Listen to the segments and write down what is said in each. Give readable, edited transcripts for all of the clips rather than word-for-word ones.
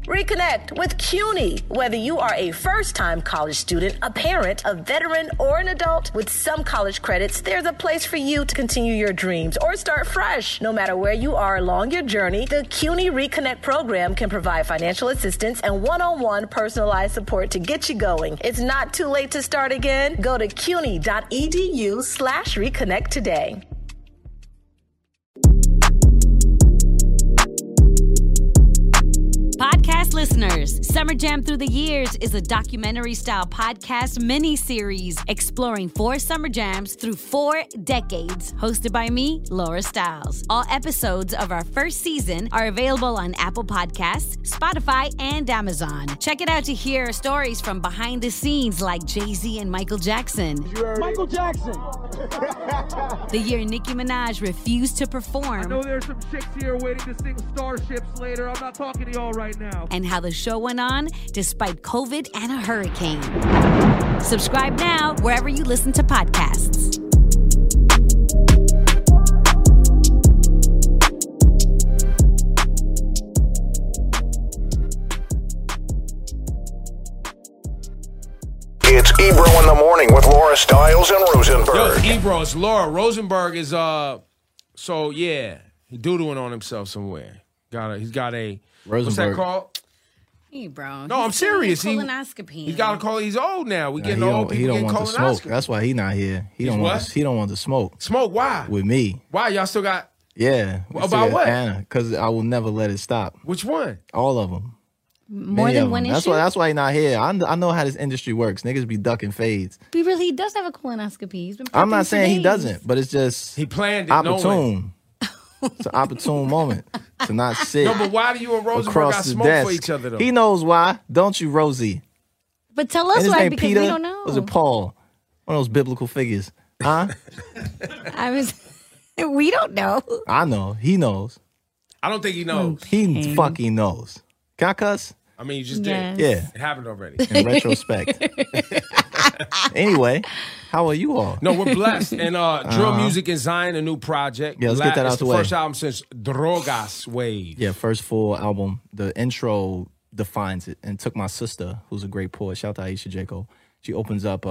Reconnect with CUNY. Whether you are a first-time college student, a parent, a veteran, or an adult, with some college credits, there's a place for you to continue your dreams or start fresh. No matter where you are along your journey, the CUNY Reconnect program can provide financial assistance and one-on-one personalized support to get you going. It's not too late to start again. Go to cuny.edu/reconnect today. Podcast listeners, Summer Jam Through the Years is a documentary-style podcast mini-series exploring 4 summer jams through 4 decades, hosted by me, Laura Stiles. All episodes of our first season are available on Apple Podcasts, Spotify, and Amazon. Check it out to hear stories from behind the scenes like Jay-Z and Michael Jackson. Michael Jackson! The year Nicki Minaj refused to perform. I know there's some chicks here waiting to sing Starships later. I'm not talking to y'all right now. And how the show went on despite COVID and a hurricane. Subscribe now wherever you listen to podcasts. It's Ebro in the Morning with Laura Stiles and Rosenberg. Yo, Ebro, it's Laura. Rosenberg is, so yeah, he doodling on himself somewhere. He's got a, what's that called? Hey, bro. No, I'm serious. Colonoscopy. He's got to call. He's old now. We getting old people He don't getting want to smoke. colonoscopy. That's why he not here. He don't want to smoke. Smoke? Why? With me. Why? Y'all still got? Yeah. About what? Anna, because I will never let it stop. Which one? All of them. More than one issue? That's why he not here. I know how this industry works. Niggas be ducking fades. He really does have a colonoscopy. He's been I'm not saying days. he doesn't, but it's just He planned it. opportune. It's an opportune moment to not sit. No, but why do you and Rosenberg got across the smoke desk for each other though? He knows why, don't you, Rosie? But tell us And his why, name because Peter? we don't know. Was it Paul? One of those biblical figures, huh? We don't know. I know. He knows. I don't think he knows. He fucking knows. Can I cuss? I mean, you just Yes. did. Yeah. It happened already. In retrospect. Anyway, how are you all? No, we're blessed. And Drill Music and Zion, a new project. Yeah, let's get that out It's the the way. first album since Drogas Wave. Yeah, first full album. The intro defines it, and took my sister, who's a great poet. Shout out to Aisha Jaco. She opens up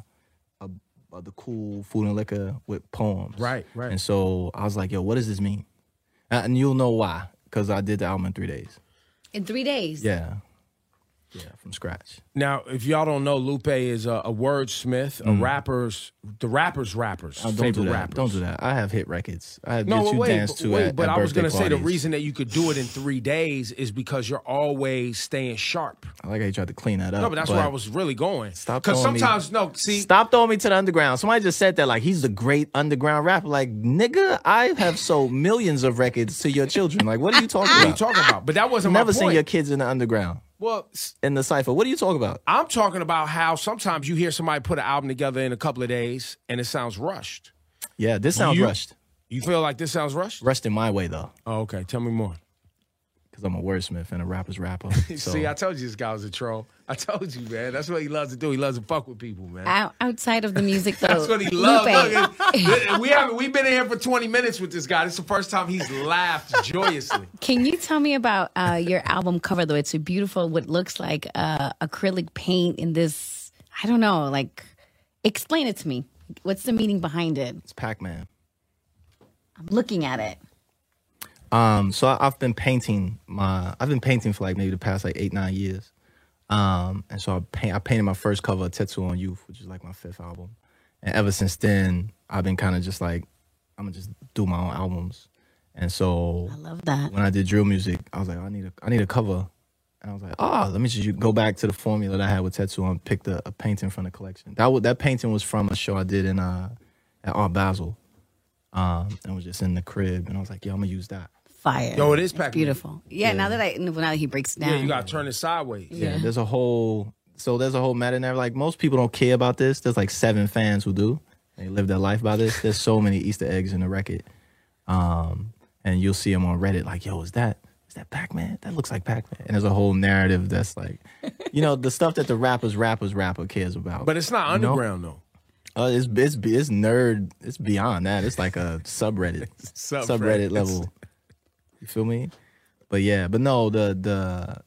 the cool food and liquor with poems. Right. And so I was like, yo, what does this mean? And you'll know why, because I did the album in 3 days. In 3 days. Yeah, from scratch. Now, if y'all don't know, Lupe is a wordsmith, the rapper's Don't favorite do that. rappers. Don't do that. I have hit records. I have No, Get You wait, Dance to at but I was birthday going to say the parties. reason that you could do it in 3 days is because you're always staying sharp. I like how you tried to clean that up. No, but that's where I was really going. Stop Because throwing me- sometimes, Stop throwing me to the underground. Somebody just said that, like, he's the great underground rapper. Like, nigga, I have sold millions of records to your children. Like, what are you talking what are you about? talking about? But that wasn't Never my seen point. your kids in the underground, Well, in the cypher. What are you talking about? I'm talking about how sometimes you hear somebody put an album together in a couple of days and it sounds rushed. Yeah, this sounds rushed. You feel like this sounds rushed? Rushed in my way, though, Oh, okay. Tell me more. because I'm a wordsmith and a rapper's rapper. So. See, I told you this guy was a troll. I told you, man. That's what he loves to do. He loves to fuck with people, man. Outside of the music, though. That's what he loves. Lupe, Look, we've been in here for 20 minutes with this guy. This is the first time he's laughed joyously. can you tell me about your album cover, though? It's a beautiful, what looks like acrylic paint in this, I don't know, like, explain it to me. What's the meaning behind it? It's Pac-Man. I'm looking at it. So I've been painting for like maybe the past like 8-9 years. And so I painted my first cover, Tattoo on Youth, which is like my 5th album. And ever since then, I've been kind of just like, I'm gonna just do my own albums. And so I love that. when I did drill music, I was like, I need a cover. And I was like, let me just go back to the formula that I had with Tattoo and pick a painting from the collection. That painting was from a show I did in at Art Basel. And it was just in the crib. And I was like, yo, I'm gonna use that. Fire. Yo, it is Pac-Man. Beautiful. Yeah, now that he breaks it down. Yeah, you got to turn it sideways. Yeah, there's a whole matter there. Like, most people don't care about this. There's like 7 fans who do. They live their life by this. There's so many Easter eggs in the record. And you'll see them on Reddit like, yo, is that Pac-Man? That looks like Pac-Man. And there's a whole narrative that's like, the stuff that the rapper cares about. But it's not underground, though. It's nerd. It's beyond that. It's like a subreddit. Subreddit level. You feel me? But yeah, but no, the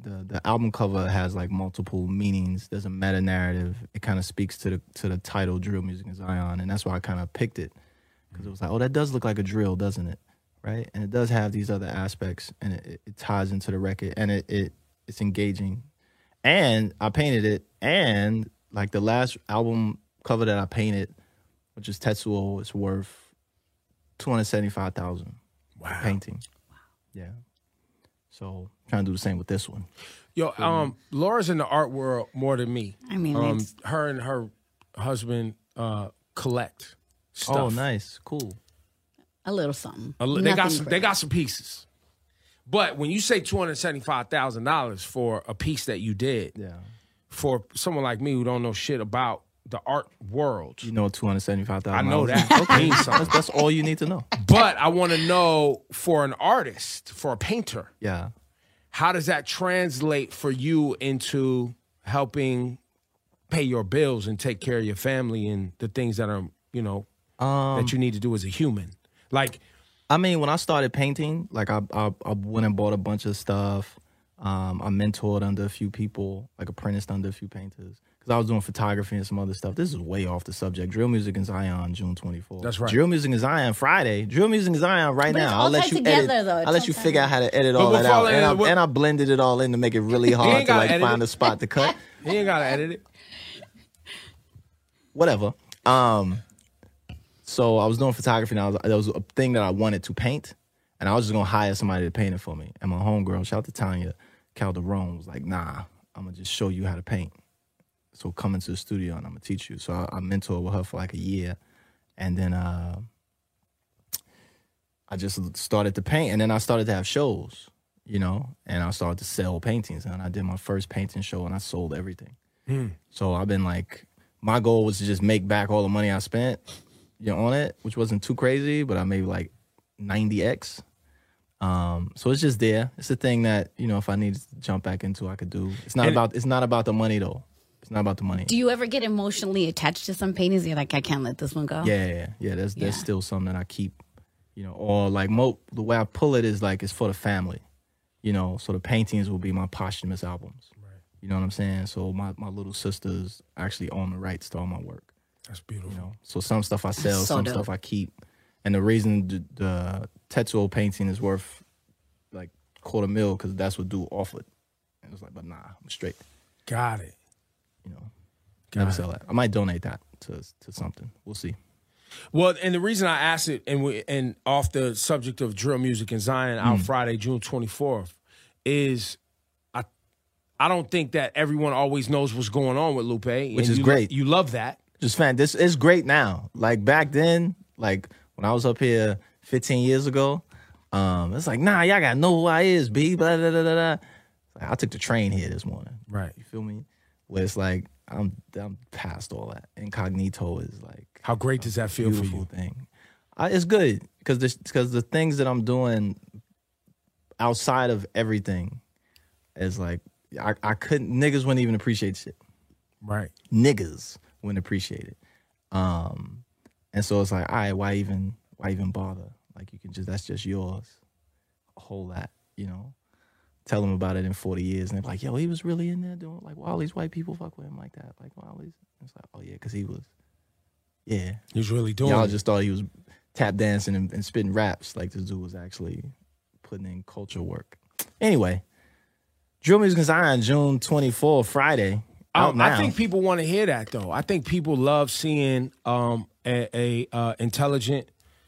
the album cover has like multiple meanings. There's a meta narrative. It kind of speaks to the title, Drill Music in Zion, and that's why I kind of picked it, because it was like, oh, that does look like a drill, doesn't it? Right, and it does have these other aspects, and it ties into the record, and it's engaging. And I painted it, and like the last album cover that I painted, which is Tetsuo, is worth $275,000. Wow, painting. Wow. Yeah. So trying to do the same with this one. Yo, Laura's in the art world more than me. I mean, her and her husband collect stuff. Oh, nice, cool. a little something. They got some pieces. But when you say $275,000 for a piece that you did, for someone like me who don't know shit about the art world, you know, $275,000. I know that. Means something. That's all you need to know. But I want to know, for an artist, for a painter, how does that translate for you into helping pay your bills and take care of your family and the things that are, that you need to do as a human? Like, I mean, when I started painting, like I went and bought a bunch of stuff. I mentored under a few people, like apprenticed under a few painters, because I was doing photography and some other stuff. This is way off the subject. Drill Music in Zion, June 24th. That's right. Drill Music in Zion, Friday. Drill Music in Zion right now. I'll let you edit. I'll let you figure out how to edit all that out. And I blended it all in to make it really hard to like find a spot to cut. You ain't gotta edit it. Whatever. So I was doing photography, and there was a thing that I wanted to paint, and I was just gonna hire somebody to paint it for me. And my homegirl, shout out to Tanya Calderon, was like, "Nah, I'm gonna just show you how to paint. So come into the studio and I'm gonna teach you." So I mentored with her for like a year, and then I just started to paint, and then I started to have shows, and I started to sell paintings, and I did my first painting show, and I sold everything. So I've been like, my goal was to just make back all the money I spent, on it, which wasn't too crazy, but I made like 90x. So it's just there. It's a thing that, if I needed to jump back into, I could do. It's not about the money though. It's not about the money. Do you ever get emotionally attached to some paintings? You're like, I can't let this one go. Yeah. There's still some that I keep, or like the way I pull it is like, it's for the family, so the paintings will be my posthumous albums. Right. You know what I'm saying? So my little sisters actually own the rights to all my work. That's beautiful. So some stuff I sell, some stuff I keep. And the reason the Tetsuo painting is worth like $250,000, because that's what dude offered. And it was like, but nah, I'm straight. Got it. Never sell that. I might donate that to something. We'll see. Well, and the reason I asked it, and off the subject of Drill Music in Zion, out Friday, June 24th, is I don't think that everyone always knows what's going on with Lupe. Which is great. You love that. Just this is great now. Like back then, like when I was up here 15 years ago, it's like, nah, y'all gotta know who I is, B. Blah, blah, blah, blah. Like, I took the train here this morning. Right. You feel me? Where it's like, I'm past all that. Incognito is like, how great does that feel for you? Thing. It's good because the things that I'm doing outside of everything is like, I couldn't, niggas wouldn't even appreciate shit. Right. Niggas wouldn't appreciate it. And so it's like, all right, why even bother? Like, you can that's just yours. Hold that, Tell them about it in 40 years, and they're like, yo, he was really in there doing, like, why all these white people fuck with him like that? Like, why all these? It's like, oh yeah, because he was really doing Y'all just thought he was tap dancing and spitting raps. Like, this dude was actually putting in culture work. Anyway, Drill Music in Zion, June 24th, Friday. I think people want to hear that, though. I think people love seeing a intelligent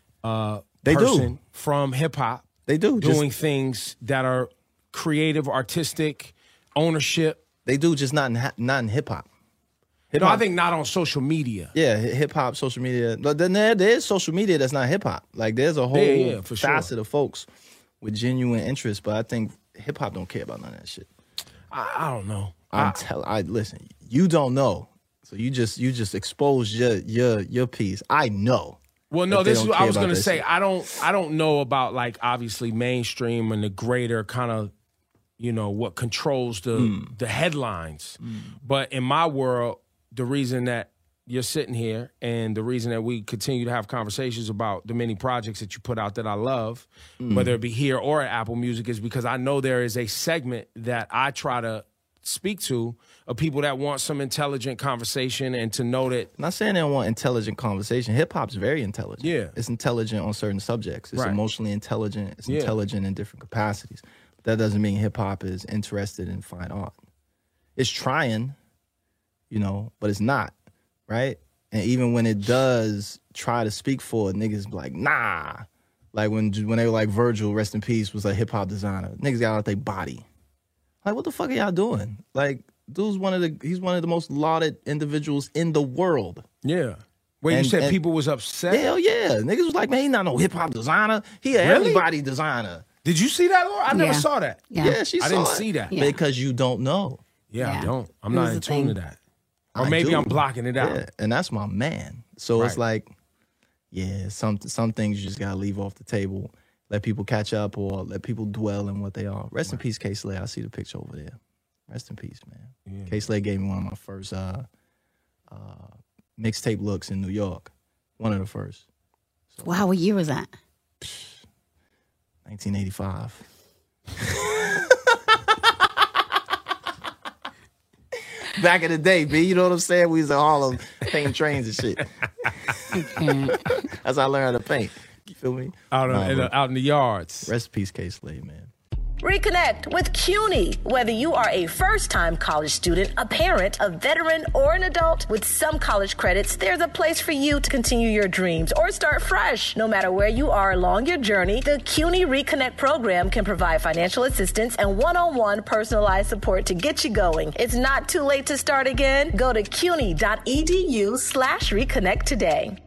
person from hip hop. They do doing things that are creative, artistic, ownership. They do, just not in hip hop. No, I think not on social media. Yeah, hip hop, social media. But then there is social media that's not hip hop. Like, there's a whole facet of folks with genuine interest. But I think hip hop don't care about none of that shit. I don't know. Listen, you don't know, so you just exposed your piece. I know. Well, no, this is what I was gonna say. Shit. I don't know about, like, obviously mainstream and the greater kind of, what controls the headlines. But in my world, the reason that you're sitting here, and the reason that we continue to have conversations about the many projects that you put out that I love, whether it be here or at Apple Music, is because I know there is a segment that I try to speak to of people that want some intelligent conversation and to know that. I'm not saying they don't want intelligent conversation. Hip hop's very intelligent. Yeah. It's intelligent on certain subjects. It's emotionally intelligent. It's intelligent in different capacities. But that doesn't mean hip hop is interested in fine art. It's trying, you know, but it's not, right? And even when it does try to speak for it, niggas be like, nah. Like when they were like Virgil, rest in peace, was a hip hop designer. Niggas got out their body. Like, what the fuck are y'all doing? Like, dude's he's one of the most lauded individuals in the world. Yeah. Wait, you said people was upset? Hell yeah. Niggas was like, man, he not no hip hop designer. He a everybody designer. Did you see that, Laura? I never saw that. Yeah, she saw it. I didn't see that. Because you don't know. Yeah, I don't. I'm not in tune to that. Or maybe I'm blocking it out. Yeah, and that's my man. So it's like, yeah, some things you just gotta leave off the table. Let people catch up or let people dwell in what they are. Rest in peace, K-Slay. I see the picture over there. Rest in peace, man. Yeah. K-Slay gave me one of my first mixtape looks in New York. One of the first. So, wow, what year was that? 1985. Back in the day, B, you know what I'm saying? We was in Harlem painting trains and shit. That's how I learned how to paint. You feel me? Out in the yards. Rest in peace, K-Slay, man. Reconnect with CUNY. Whether you are a first-time college student, a parent, a veteran, or an adult, with some college credits, there's a place for you to continue your dreams or start fresh. No matter where you are along your journey, the CUNY Reconnect program can provide financial assistance and one-on-one personalized support to get you going. It's not too late to start again. Go to cuny.edu/reconnect today.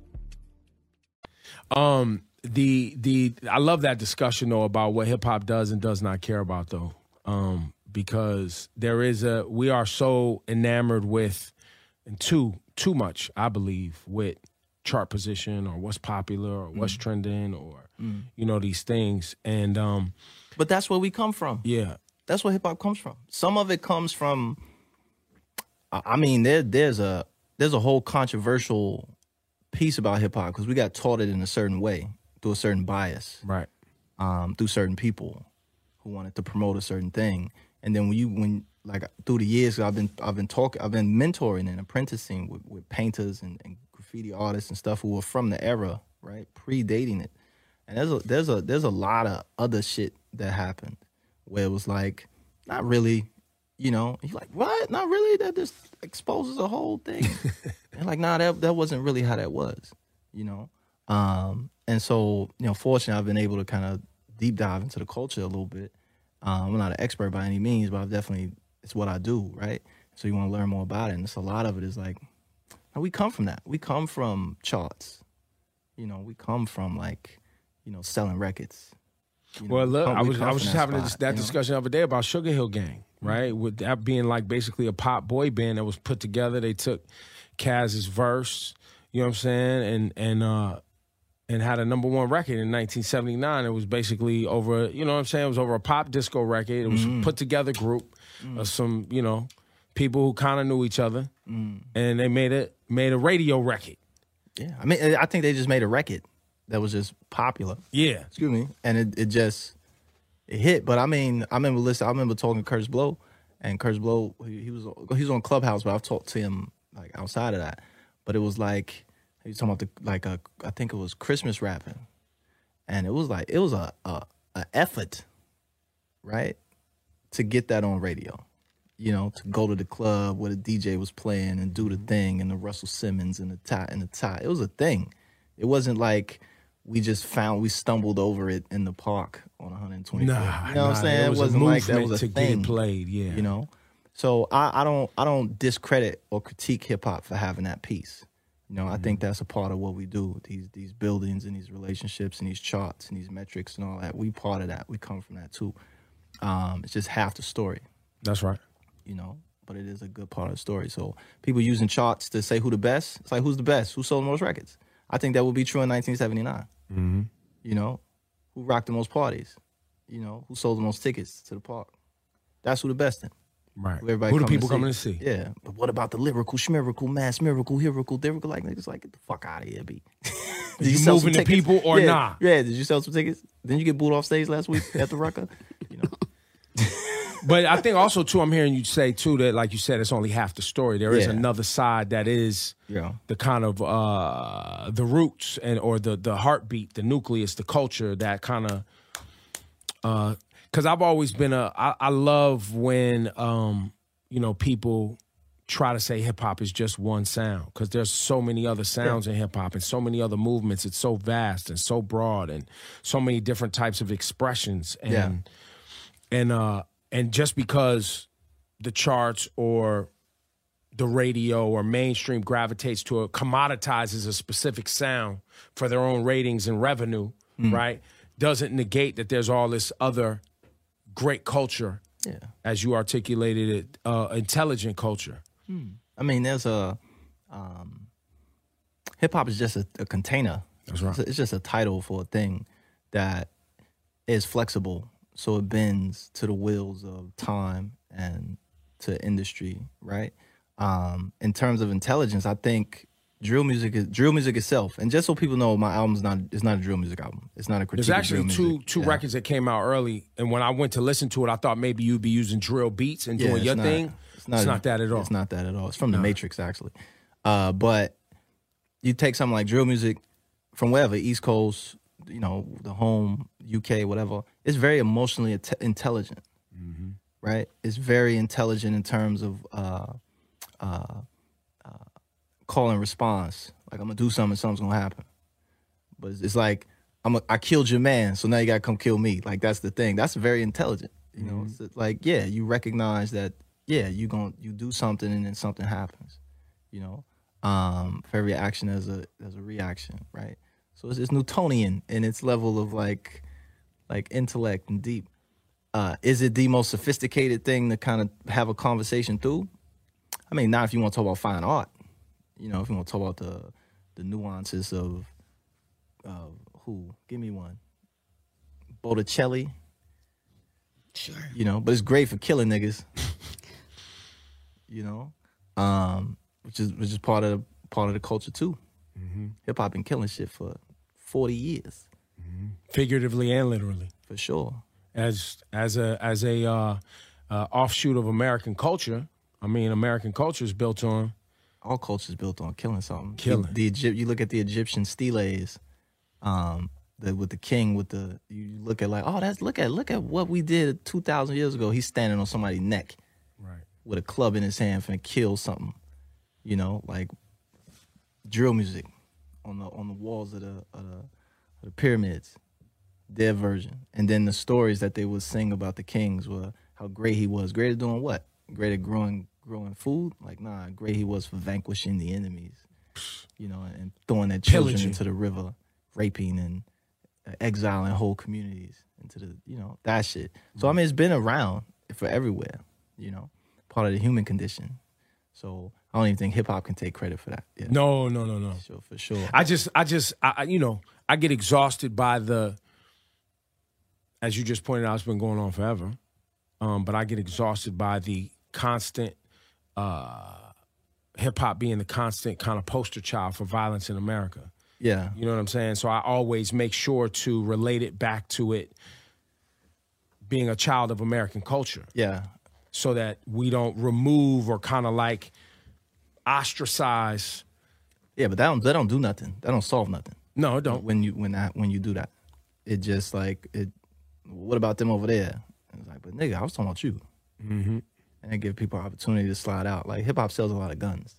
I love that discussion though about what hip hop does and does not care about though, because we are so enamored with, and too much, I believe, with chart position or what's popular or what's trending or you know, these things, and but that's where we come from. Yeah, that's where hip hop comes from. Some of it comes from. I mean, there's a whole controversial piece about hip hop because we got taught it in a certain way. Through a certain bias, right? Through certain people who wanted to promote a certain thing, and then when through the years, I've been mentoring and apprenticing with painters and graffiti artists and stuff who were from the era, right, predating it. And there's a lot of other shit that happened where it was like, not really, you know, you're like, what? Not really? That just exposes a whole thing. And like, nah, that wasn't really how that was, you know. And so, you know, fortunately, I've been able to kind of deep dive into the culture a little bit. I'm not an expert by any means, but it's what I do, right? So you want to learn more about it. And so a lot of it is like, we come from that. We come from charts. You know, we come from like, you know, selling records. You know, well, look, I was just having that discussion the other day about Sugar Hill Gang, right? With that being like basically a pop boy band that was put together. They took Kaz's verse, you know what I'm saying, and had a #1 record in 1979. It was basically over, you know what I'm saying? It was over a pop disco record. It was a put together group of some, you know, people who kind of knew each other, and they made a radio record. Yeah, I mean, I think they just made a record that was just popular. Yeah, excuse me, and it hit. But I mean, I remember talking to Curtis Blow, and Curtis Blow he was on Clubhouse, but I've talked to him like outside of that. But it was like. He was talking about I think it was Christmas rapping, and it was a effort, right, to get that on radio, you know, to go to the club where the DJ was playing and do the thing and the Russell Simmons and the tie. It was a thing. It wasn't like we stumbled over it in the park on 124th. You know what I'm saying? It wasn't like that was a thing. Get played, yeah. You know, so I don't discredit or critique hip hop for having that piece. You know, I think that's a part of what we do. These buildings and these relationships and these charts and these metrics and all that. We part of that. We come from that too. It's just half the story. That's right. You know, but it is a good part of the story. So people using charts to say who the best. It's like, who's the best? Who sold the most records? I think that would be true in 1979. Mm-hmm. You know, who rocked the most parties? You know, who sold the most tickets to the park? That's who the best in. Right. Who everybody Who the coming people coming to see? Yeah. But what about the lyrical, schmirical, mass miracle, lyrical, like niggas like, get the fuck out of here, B. Did you moving the people or not? Yeah, did you sell some tickets? Didn't you get booed off stage last week at the Rucker? You know. But I think also, too, I'm hearing you say, too, that, like you said, it's only half the story. There is another side that is the kind of the roots or the heartbeat, the nucleus, the culture, that kind of because I've always been I love when, people try to say hip-hop is just one sound, because there's so many other sounds in hip-hop and so many other movements. It's so vast and so broad and so many different types of expressions. And just because the charts or the radio or mainstream gravitates to commoditizes a specific sound for their own ratings and revenue, right, doesn't negate that there's all this other great culture, as you articulated it, intelligent culture. I mean, there's hip-hop is just a container. That's right. It's just a title for a thing that is flexible, so it bends to the wheels of time and to industry, right? In terms of intelligence, I think drill music itself. And just so people know, my album's not a drill music album. It's not a critique. There's actually of drill music. two records that came out early, and when I went to listen to it, I thought maybe you'd be using drill beats and doing your thing. It's not that at all. It's not that at all. It's from The Matrix, actually. But you take something like drill music from wherever, East Coast, the home, UK, whatever. It's very emotionally intelligent, right? It's very intelligent in terms of call and response. Like, I'm gonna do something, something's gonna happen. But it's like, I killed your man, so now you gotta come kill me. Like, that's the thing. That's very intelligent. It's like, you recognize that. You do something and then something happens. For every action there's a reaction, right? So it's Newtonian in its level of like intellect and deep. Is it the most sophisticated thing to kind of have a conversation through? I mean, not if you want to talk about fine art. If you want to talk about the nuances of who? Give me one. Botticelli. Sure. But it's great for killing niggas. Which is part of the culture too. Hip hop been killing shit for 40 years, figuratively and literally, for sure. As a offshoot of American culture, I mean, American culture is built on. All culture is built on killing something. Killing. You look at the Egyptian steles, with the king, you look at like, look at what we did 2,000 years ago. He's standing on somebody's neck, right, with a club in his hand finna kill something. Like drill music on the walls of the pyramids, their version. And then the stories that they would sing about the kings were how great he was. Great at doing what? Great at growing food? Like, nah, great he was for vanquishing the enemies, and throwing their children into the river, raping and exiling whole communities into the, that shit. So, I mean, it's been around for everywhere, part of the human condition. So I don't even think hip hop can take credit for that. Yeah. No. For sure. I get exhausted by as you just pointed out, it's been going on forever. But I get exhausted by the constant hip hop being the constant kind of poster child for violence in America. Yeah. You know what I'm saying? So I always make sure to relate it back to it being a child of American culture. Yeah. So that we don't remove or kind of like ostracize. Yeah, but that don't do nothing. That don't solve nothing. No, it don't. When you do that, it just like it. What about them over there? And it's like, but nigga, I was talking about you. Mm-hmm. And it give people an opportunity to slide out. Like hip hop sells a lot of guns.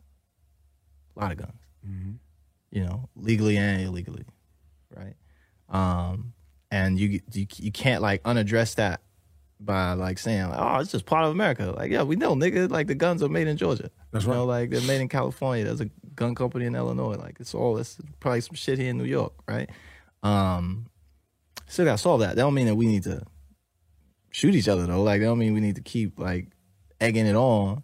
Mm-hmm. Legally and illegally, right? And you can't like unaddress that by like saying, like, oh, it's just part of America. Like, yeah, we know, nigga, like the guns are made in Georgia. That's right. Like they're made in California. There's a gun company in Illinois. Like it's probably some shit here in New York, right? Still gotta solve that. That don't mean that we need to shoot each other though. Like that don't mean we need to keep like egging it on.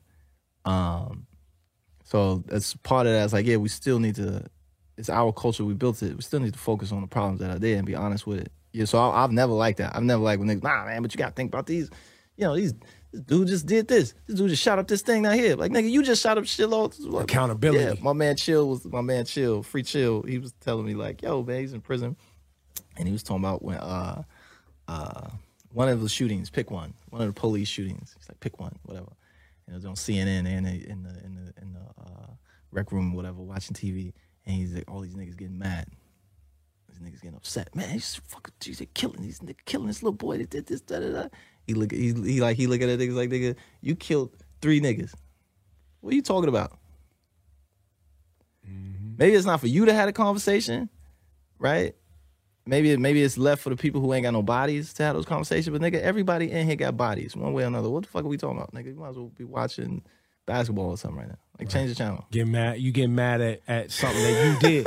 So that's part of that. It's like, yeah, we still need to, it's our culture, we built it. We still need to focus on the problems that are there and be honest with it. Yeah, so I've never liked that. I've never liked when niggas, nah, man, but you got to think about these, this This dude just did this. This dude just shot up this thing down here. Like, nigga, you just shot up Chill. Accountability. Yeah, my man Chill, Free Chill. He was telling me like, yo, man, he's in prison. And he was talking about when one of the shootings, pick one of the police shootings. He's like, pick one, whatever. And it was on CNN and in the rec room, whatever, watching TV. And he's like, all these niggas getting mad. These niggas getting upset. Man, he's fucking, they're killing these niggas, killing this little boy that did this, da da da. He look at the niggas like, nigga, you killed 3 niggas. What are you talking about? Mm-hmm. Maybe it's not for you to have a conversation, right? Maybe it's left for the people who ain't got no bodies to have those conversations. But nigga, everybody in here got bodies, one way or another. What the fuck are we talking about, nigga? You might as well be watching basketball or something right now. Like, change the channel. You get mad at something that you did.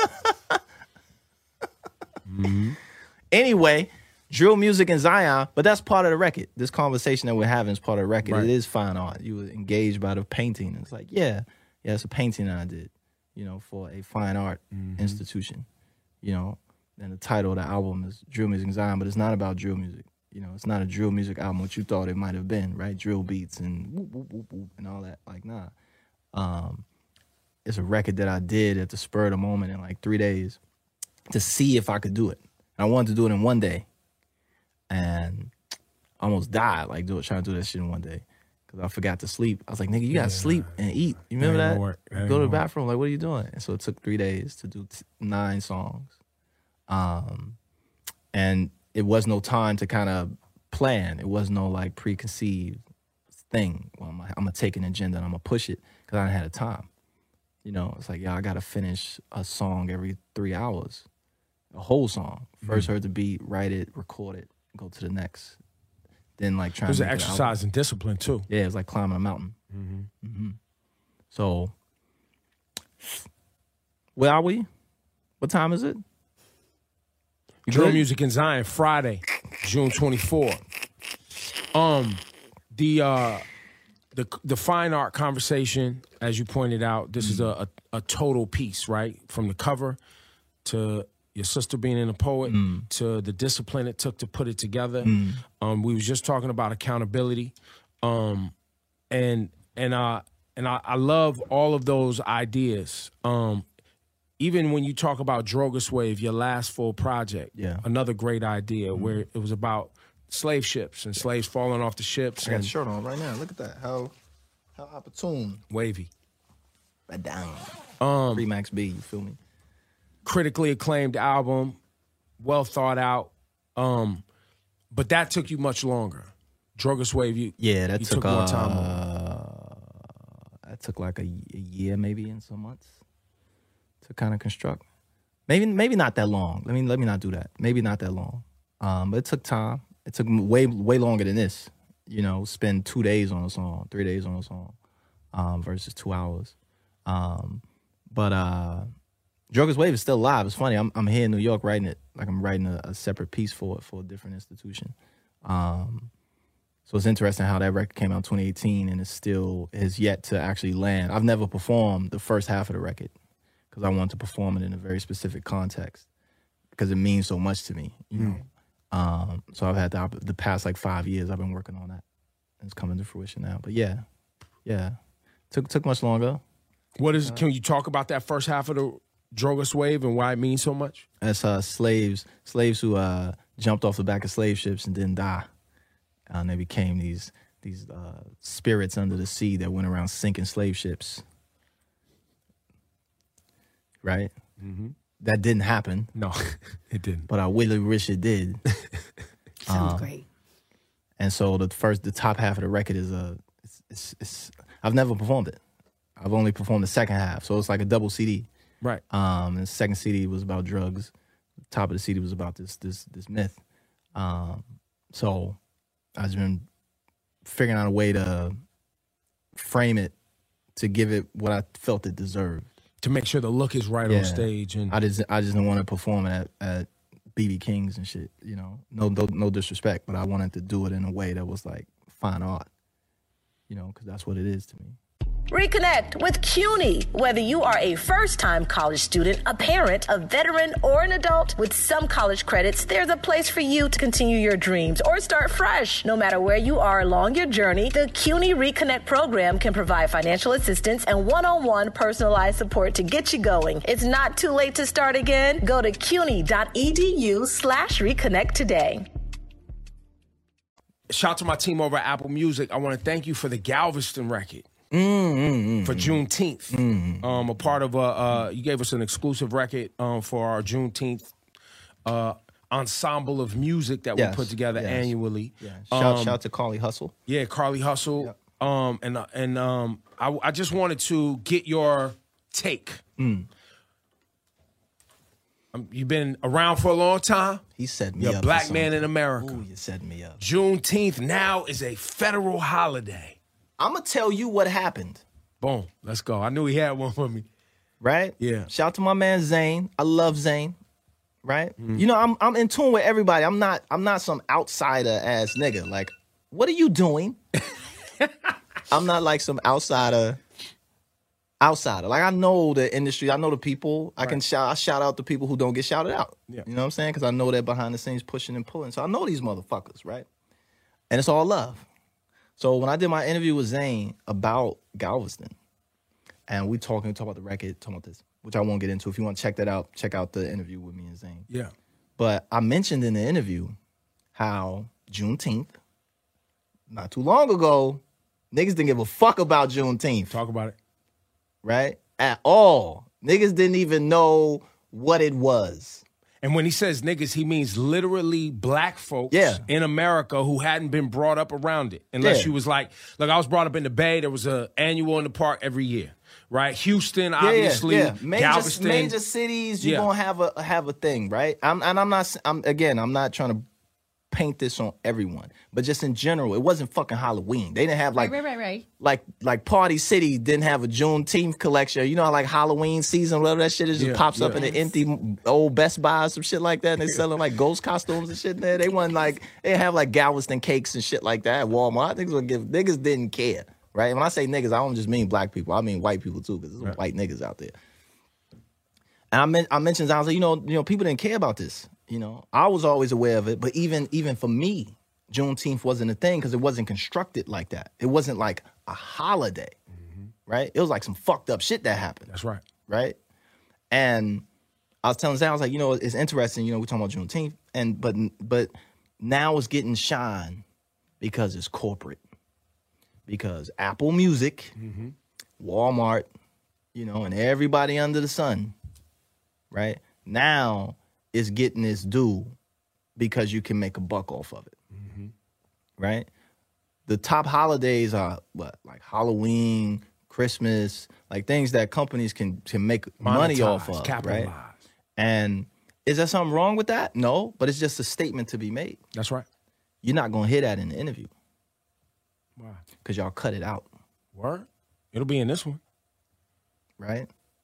Mm-hmm. Anyway, drill music in Zion, but that's part of the record. This conversation that we're having is part of the record. Right. It is fine art. You were engaged by the painting. It's like, yeah, it's a painting that I did, for a fine art institution, And the title of the album is Drill Music in Zion, but it's not about drill music. It's not a drill music album, what you thought it might have been, right? Drill beats and whoop, whoop, whoop, whoop, and all that. Like, nah. It's a record that I did at the spur of the moment in like 3 days to see if I could do it. And I wanted to do it in one day. And I almost died, like, trying to do that shit in one day. Because I forgot to sleep. I was like, nigga, you gotta sleep and eat. You remember that? Go to the bathroom, like, what are you doing? And so it took 3 days to do 9 songs. And it was no time to kind of plan. It was no like preconceived thing. Well, I'm gonna take an agenda and I'm gonna push it because I didn't have the time. It's like, I gotta finish a song every 3 hours, a whole song. First heard the beat, write it, record it, go to the next. Then like trying. It was an exercise and discipline too. Yeah, it was like climbing a mountain. Mm-hmm. Mm-hmm. So, where are we? What time is it? Drill Music in Zion, Friday, June 24th. The fine art conversation, as you pointed out, this is a total piece, right? From the cover to your sister being in a poet to the discipline it took to put it together. We was just talking about accountability, and I love all of those ideas. Even when you talk about Drogas Wave, your last full project, another great idea where it was about slave ships and slaves falling off the ships. I got a shirt on right now. Look at that. How opportune. Wavy. Right down. Free Max B, you feel me? Critically acclaimed album, well thought out. But that took you much longer. Drogas Wave, you took more time on. That took like a year maybe and some months to kind of construct. Maybe not that long. Let me not do that. Maybe not that long. But it took time. It took way longer than this. Spend 2 days on a song, 3 days on a song, versus 2 hours. But Drogas Wave is still alive. It's funny. I'm here in New York writing it. Like I'm writing a separate piece for it for a different institution. So it's interesting how that record came out in 2018 and it still is yet to actually land. I've never performed the first half of the record because I wanted to perform it in a very specific context because it means so much to me, you know. So I've had the past like 5 years I've been working on that. And it's coming to fruition now. But yeah. Took much longer. Can you talk about that first half of the Drogas Wave and why it means so much? That's slaves who jumped off the back of slave ships and didn't die. And they became these spirits under the sea that went around sinking slave ships. Right? Mm-hmm. That didn't happen. No, it didn't. But I really wish it did. Sounds great. And so the top half of the record is I've never performed it. I've only performed the second half, so it's like a double CD. Right. And the second CD was about drugs. The top of the CD was about this myth. So I've just been figuring out a way to frame it to give it what I felt it deserved. To make sure the look is right on stage. And I just didn't want to perform it at BB King's and shit, you know. No disrespect, but I wanted to do it in a way that was like fine art, you know, because that's what it is to me. Reconnect with CUNY. Whether you are a first-time college student, a parent, a veteran, or an adult, with some college credits, there's a place for you to continue your dreams or start fresh. No matter where you are along your journey, the CUNY Reconnect program can provide financial assistance and one-on-one personalized support to get you going. It's not too late to start again. Go to cuny.edu/reconnect today. Shout out to my team over at Apple Music. I want to thank you for the Galveston record. For Juneteenth. A part of you gave us an exclusive record for our Juneteenth ensemble of music that we put together annually. Yeah. Shout out to Carly Hustle. Yeah, Carly Hustle. Yep. I just wanted to get your take. You've been around for a long time. He set me You're up. a black man in America. Ooh, you set me up. Juneteenth now is a federal holiday. I'm going to tell you what happened. Boom. Let's go. I knew he had one for me. Right? Yeah. Shout out to my man Zane. I love Zane. Right? You know, I'm in tune with everybody. I'm not some outsider ass nigga. Like, what are you doing? I'm not like some outsider. Like, I know the industry. I know the people. I shout out the people who don't get shouted out. Yeah. You know what I'm saying? Because I know they're behind the scenes pushing and pulling. So I know these motherfuckers, right? And it's all love. So when I did my interview with Zane about Galveston, and we talking about the record, talking about this, which I won't get into. If you want to check that out, check out the interview with me and Zane. Yeah. But I mentioned in the interview how Juneteenth, not too long ago, niggas didn't give a fuck about Juneteenth. Talk about it. Right? At all. Niggas didn't even know what it was. And when he says niggas, he means literally black folks in America who hadn't been brought up around it. Unless you was like, look, I was brought up in the Bay. There was an annual in the park every year, right? Houston, obviously, Galveston. Major cities, you're going to have a thing, right? I'm not trying to paint this on everyone, but just in general, it wasn't fucking Halloween. They didn't have Right. Like Party City didn't have a Juneteenth collection. You know how like Halloween season, whatever that shit is, just pops up in the empty old Best Buy or some shit like that, and they selling like ghost costumes and shit in there. They didn't have like Galveston cakes and shit like that at Walmart. Niggas didn't care, right? When I say niggas, I don't just mean black people. I mean white people too, because there's some white niggas out there. And I mentioned, I was like, you know, people didn't care about this. You know, I was always aware of it, but even for me, Juneteenth wasn't a thing because it wasn't constructed like that. It wasn't like a holiday, right? It was like some fucked up shit that happened. That's right. Right? And I was telling Zach, I was like, you know, it's interesting, you know, we're talking about Juneteenth, but now it's getting shine because it's corporate. Because Apple Music, Walmart, you know, and everybody under the sun, right? Now is getting its due because you can make a buck off of it, right? The top holidays are what, like Halloween, Christmas, like things that companies can make money off of, capitalize. Right? And is there something wrong with that? No, but it's just a statement to be made. That's right. You're not gonna hear that in the interview. Why? Because y'all cut it out. Word? It'll be in this one, right?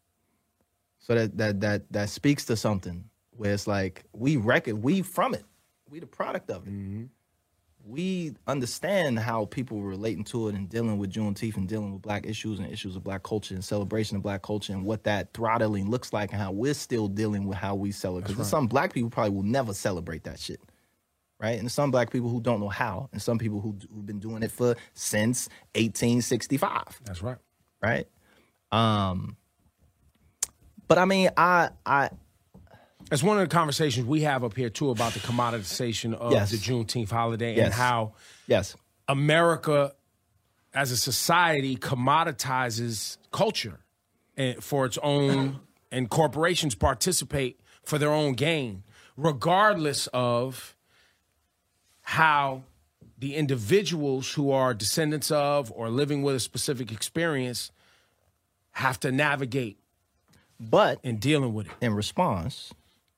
So that speaks to something. Where it's like, we from it. We the product of it. We understand how people relating to it and dealing with Juneteenth and dealing with black issues and issues of black culture and celebration of black culture and what that throttling looks like and how we're still dealing with how we celebrate. Because some black people probably will never celebrate that shit, right? And some black people who don't know how, and some people who've been doing it since 1865. That's right. Right? But I mean, it's one of the conversations we have up here, too, about the commoditization of the Juneteenth holiday and how America, as a society, commoditizes culture for its own, and corporations participate for their own gain, regardless of how the individuals who are descendants of or living with a specific experience have to navigate in dealing with it. In response,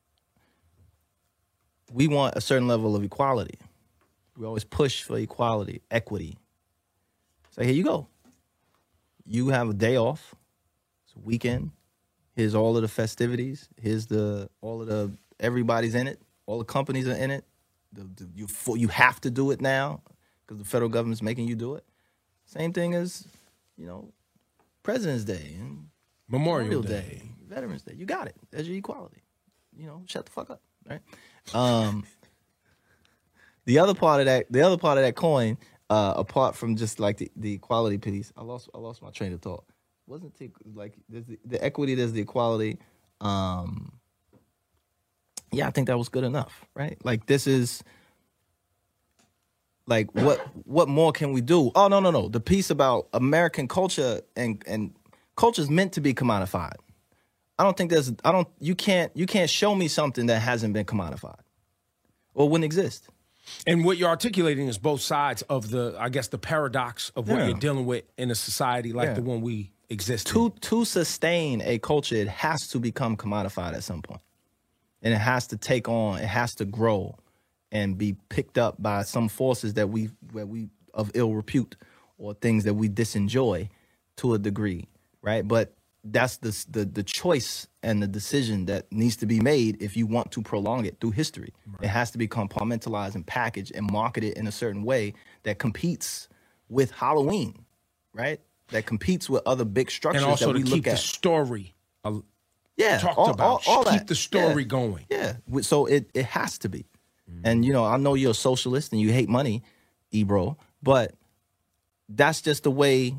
we want a certain level of equality. We always push for equality, equity. So here you go. You have a day off. It's a weekend. Here's all of the festivities. Here's everybody's in it. All the companies are in it. You have to do it now because the federal government's making you do it. Same thing as, you know, President's Day and Memorial Day, Veterans Day. You got it. That's your equality. You know, shut the fuck up, right? The other part of that coin, apart from just like the equality piece, I lost my train of thought. Wasn't it like there's the equity, there's the equality. Yeah, I think that was good enough, right? Like this is like what more can we do? Oh no. The piece about American culture and culture is meant to be commodified. You can't show me something that hasn't been commodified or wouldn't exist. And what you're articulating is both sides of the paradox of what you're dealing with in a society like the one we exist in. To sustain a culture, it has to become commodified at some point. And it has to grow and be picked up by some forces that we of ill repute or things that we disenjoy to a degree, right? But that's the choice and the decision that needs to be made if you want to prolong it through history. Right. It has to be compartmentalized and packaged and marketed in a certain way that competes with Halloween, right? That competes with other big structures and also that we to look keep at. The story talked all about. All keep that. the story going. Yeah, so it has to be. And, you know, I know you're a socialist and you hate money, Ebro, but that's just the way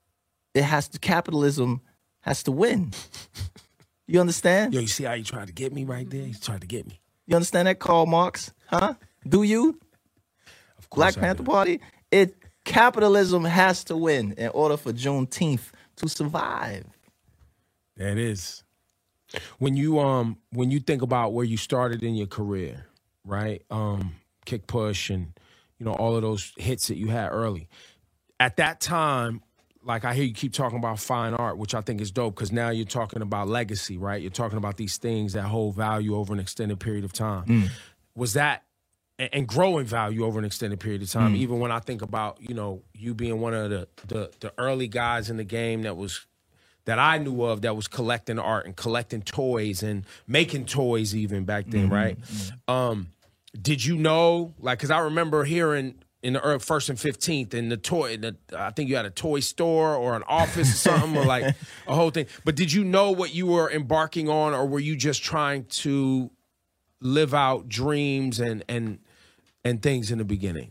capitalism has to win. You understand? Yo, you see how he tried to get me right there? He tried to get me. You understand that, Karl Marx? Huh? Do you? Of course Black Panther Party? Capitalism has to win in order for Juneteenth to survive. There it is. When you think about where you started in your career, right? Kick Push and, you know, all of those hits that you had early. At that time, like I hear you keep talking about fine art, which I think is dope because now you're talking about legacy, right? You're talking about these things that hold value over an extended period of time. Was that, and growing value over an extended period of time, even when I think about, you know, you being one of the early guys in the game that I knew of that was collecting art and collecting toys and making toys even back then, right? Did you know, like, because I remember hearing in the First and 15th in the toy, I think you had a toy store or an office or something, or like a whole thing. But did you know what you were embarking on, or were you just trying to live out dreams and things in the beginning?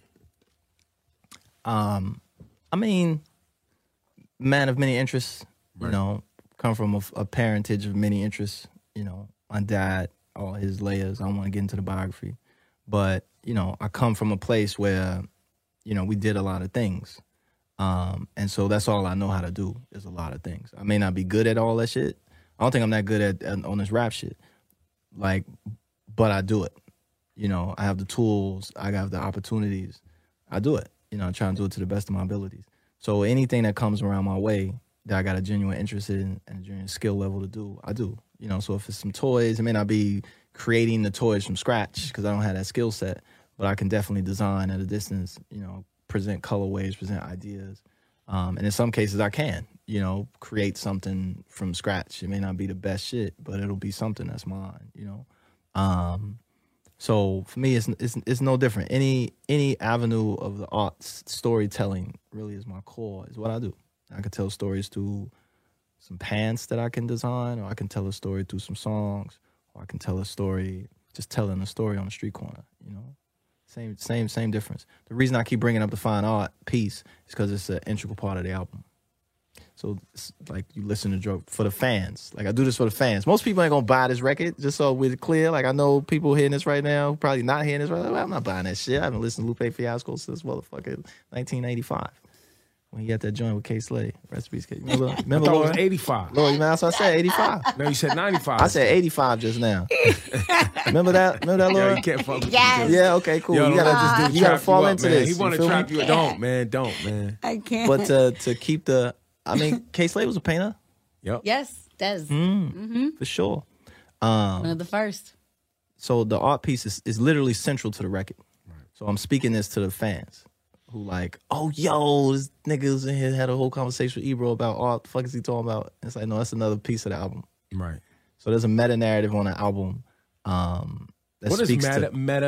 I mean, man of many interests, you know, come from a parentage of many interests, you know, my dad, all his layers. I don't want to get into the biography, but, you know, I come from a place where, you know, we did a lot of things. And so that's all I know how to do is a lot of things. I may not be good at all that shit. I don't think I'm that good at on this rap shit. Like, but I do it. You know, I have the tools. I have the opportunities. I do it. You know, I try and do it to the best of my abilities. So anything that comes around my way that I got a genuine interest in and a genuine skill level to do, I do. You know, so if it's some toys, it may not be creating the toys from scratch because I don't have that skill set, but I can definitely design at a distance, you know, present colorways, present ideas. And in some cases I can, you know, create something from scratch. It may not be the best shit, but it'll be something that's mine, you know. So for me, it's no different. Any avenue of the arts, storytelling really is my core, is what I do. I can tell stories through some pants that I can design, or I can tell a story through some songs, or I can tell a story, just telling a story on the street corner, you know. Same difference. The reason I keep bringing up the fine art piece is because it's an integral part of the album. So it's like you listen to Joe for the fans. Like I do this for the fans. Most people ain't gonna buy this record, just so we're clear. Like I know people hearing this right now, probably not hearing this right now. Well, I'm not buying that shit. I haven't listened to Lupe Fiasco since motherfucking 1985. When he got that joint with K Slade. Recipes K. Remember I thought Laura? it was 85. Lord, you know, that's what I said, 85. No, you said 95. I said 85 just now. Remember that, Laura? Yo, you can't fuck with Yes. me. Yeah, okay, cool. Yo, you gotta fall into man. this. He want to you feel trap me? you. Don't, man. I can't. But to keep the, I mean, K Slade was a painter. Yep. Yes, Des. For sure. One of the first. So the art piece is literally central to the record. Right. So I'm speaking this to the fans who like, oh, yo, this niggas in here had a whole conversation with Ebro about art. The fuck is he talking about? It's like, no, that's another piece of the album. Right. So there's a meta-narrative on the album. What does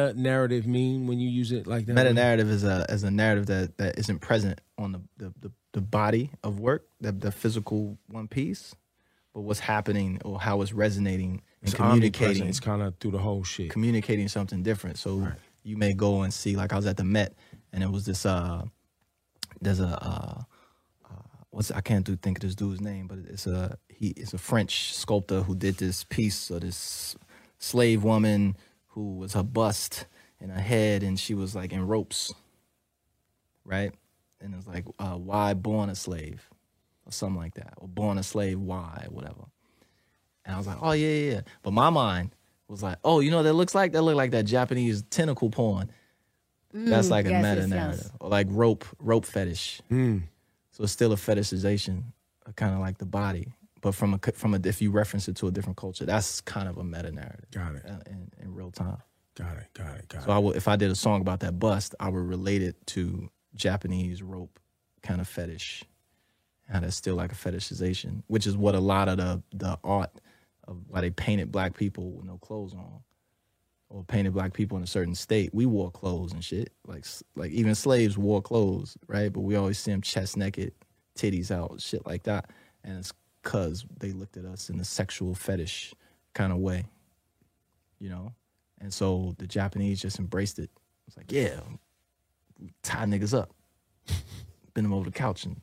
meta-narrative mean when you use it like that? Meta-narrative is a narrative that isn't present on the body of work, the physical one piece, but what's happening or how it's resonating and communicating. It's kind of through the whole shit. Communicating something different. So you may go and see, like I was at the Met, and it was this, there's a, I can't think of this dude's name, but it's a French sculptor who did this piece of this slave woman who was her bust and her head, and she was like in ropes, right? And it's like, why born a slave? Or something like that. Or born a slave, why? Whatever. And I was like, oh, yeah. But my mind was like, oh, you know what that looks like? That look like that Japanese tentacle porn. That's like a meta-narrative. Yes. Or like rope fetish. So it's still a fetishization, kind of like the body. But from a if you reference it to a different culture, that's kind of a meta-narrative. Got it. In real time. Got it. So if I did a song about that bust, I would relate it to Japanese rope kind of fetish. And it's still like a fetishization, which is what a lot of the art of why they painted black people with no clothes on, or painted black people in a certain state. We wore clothes and shit. Like even slaves wore clothes, right? But we always see them chest naked, titties out, shit like that. And it's because they looked at us in a sexual fetish kind of way, you know? And so the Japanese just embraced it. It's like, yeah, tie niggas up, bend them over the couch and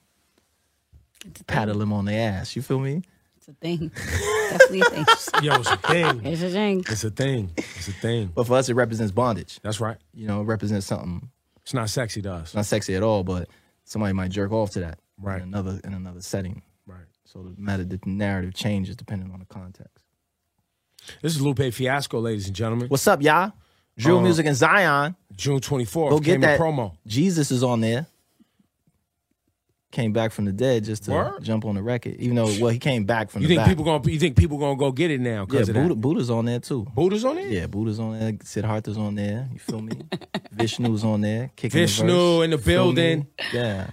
paddle them on their ass. You feel me? It's a thing. Definitely a thing. Yo, it's a thing. It's a thing. It's a thing. It's a thing. But for us, it represents bondage. That's right. You know, it represents something. It's not sexy to us. It's not sexy at all, but somebody might jerk off to that. Right. In another setting. Right. So the narrative changes depending on the context. This is Lupe Fiasco, ladies and gentlemen. What's up, y'all? Drill Music in Zion. June 24th. Go get that promo. Jesus is on there. Came back from the dead just to jump on the record. Even though, he came back from the back. You think people gonna go get it now? Yeah, Buddha's on there too. Buddha's on there? Yeah, Buddha's on there. Siddhartha's on there. You feel me? Vishnu's on there. Kicking Vishnu the verse. in the building. Yeah.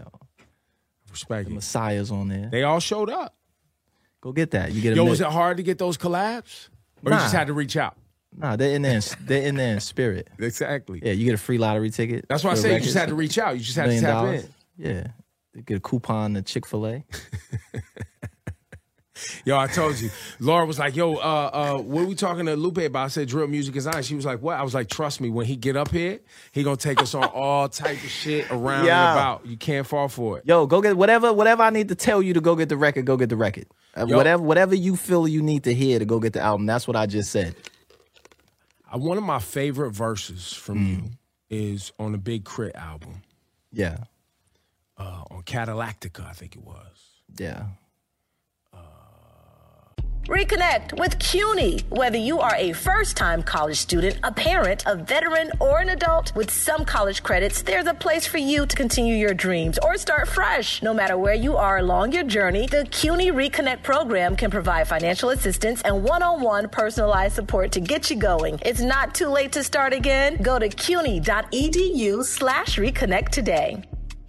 Respect the it. Messiah's on there. They all showed up. Go get that. You get was it hard to get those collabs? Or you just had to reach out? Nah, they're in there in spirit. Exactly. Yeah, you get a free lottery ticket. That's why I say you just had to reach out. You just had to tap in. Yeah. You get a coupon to Chick-fil-A. Yo, I told you. Laura was like, yo, what are we talking to Lupe about? I said, Drill Music is on. She was like, what? I was like, trust me, when he get up here, he gonna take us on all type of shit around and about. You can't fall for it. Yo, go get whatever I need to tell you to go get the record, go get the record. Whatever you feel you need to hear to go get the album. That's what I just said. One of my favorite verses from you is on the Big Crit album. Yeah. On Cadillactica, I think it was. Yeah. Reconnect with CUNY. Whether you are a first-time college student, a parent, a veteran, or an adult, with some college credits, there's a place for you to continue your dreams or start fresh. No matter where you are along your journey, the CUNY Reconnect program can provide financial assistance and one-on-one personalized support to get you going. It's not too late to start again. Go to cuny.edu/reconnect today.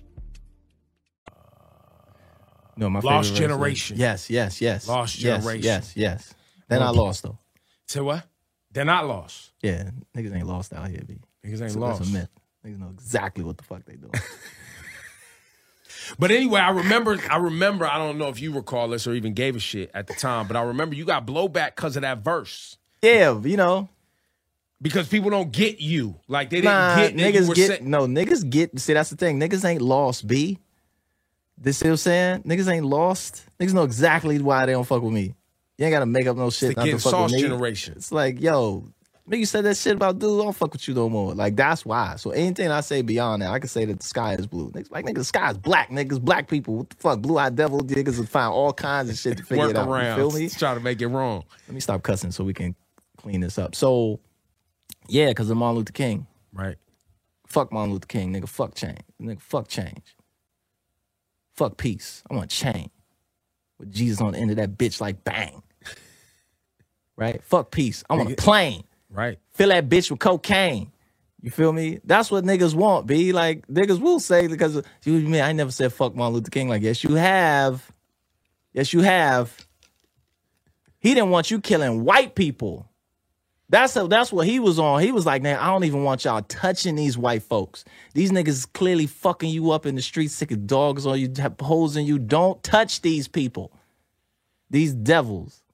No, my Lost favorite Generation. Yes. Lost Generation. Yes. They're not lost, though. Say what? They're not lost. Yeah, niggas ain't lost out here, B. Niggas ain't lost. That's a myth. Niggas know exactly what the fuck they doing. But anyway, I remember, I don't know if you recall this or even gave a shit at the time, but I remember you got blowback because of that verse. Yeah, you know. Because people don't get you. Like, they didn't get niggas get, see, that's the thing. Niggas ain't lost, B. This see what I'm saying? Niggas ain't lost. Niggas know exactly why they don't fuck with me. You ain't got to make up no shit not to fuck with me. Generation. It's like, yo, nigga said that shit about dude, I don't fuck with you no more. Like, that's why. So anything I say beyond that, I can say that the sky is blue. Niggas like, nigga, the sky is black. Niggas, black people. What the fuck? Blue-eyed devil niggas will find all kinds of shit to figure it out. Around. You feel me? Try to make it wrong. Let me stop cussing so we can clean this up. So, yeah, because of Martin Luther King. Right. Fuck Martin Luther King, nigga. Fuck change. Nigga, fuck change. Fuck peace. I want chain. With Jesus on the end of that bitch like bang. Right? Fuck peace. I want a plane. Right. Fill that bitch with cocaine. You feel me? That's what niggas want, B. Like, niggas will say, because you mean I never said fuck Martin Luther King. Like, yes, you have. Yes, you have. He didn't want you killing white people. That's what he was on. He was like, man, I don't even want y'all touching these white folks. These niggas is clearly fucking you up in the streets, sick of dogs on you, holes in you. Don't touch these people. These devils.